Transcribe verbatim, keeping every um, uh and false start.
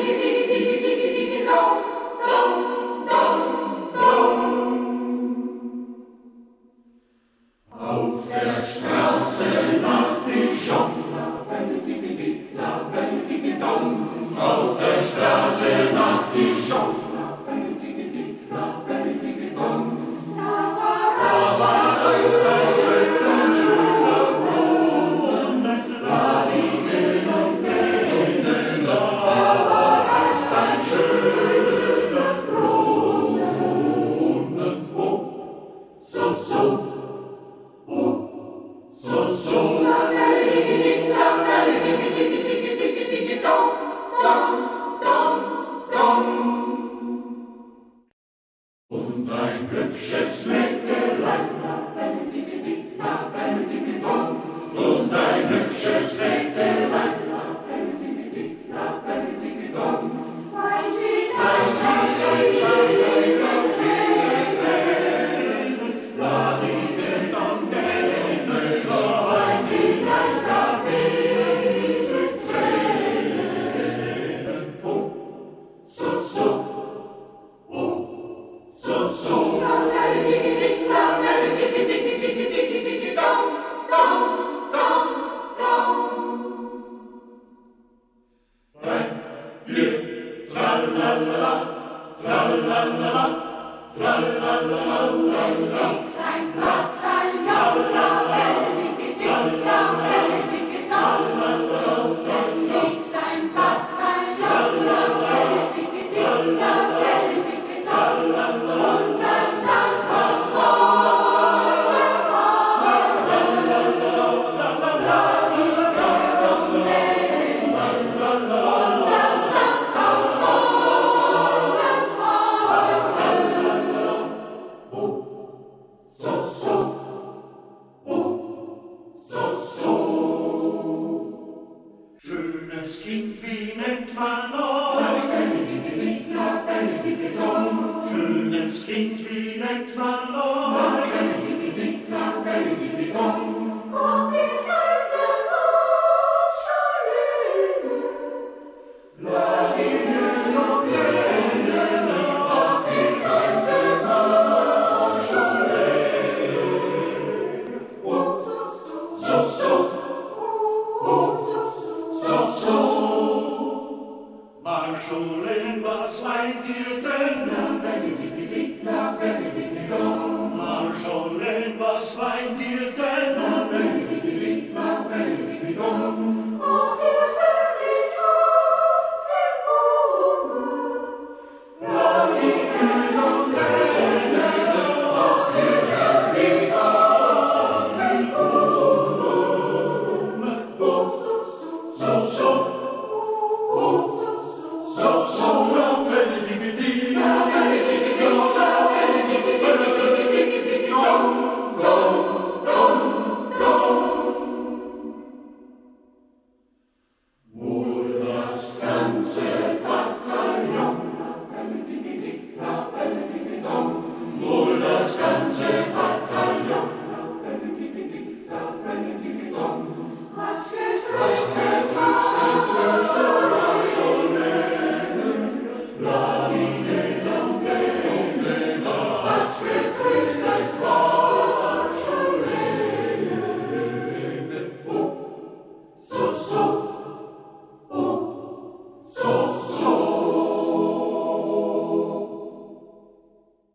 Und ein hübsches Mägdelein, und ein hübsches Mägdelein, weint in ihre Tränen, la die Dondene, weint in einer viele Tränen. Oh, so, so. So, so. Drei, vier, tralalala, tralalala, tralalala, es ist ein Blattalala, Bellibigidilla, Bellibigidalla, so, es ist ein Blattalala, Bellibigidilla, Bellibigidalla, und das schönes Kind, wie nennt man euch? Bellibigidilla, Bellibigidom. Schönes Kind, wie nennt man euch? Bellibigidilla, Bellibigidom. Ach, ich heiße Marschalene, Ladine und Lene, ach, ich heiße Marschalene. Oh, so, so, so. Marschalin, was meint ihr denn?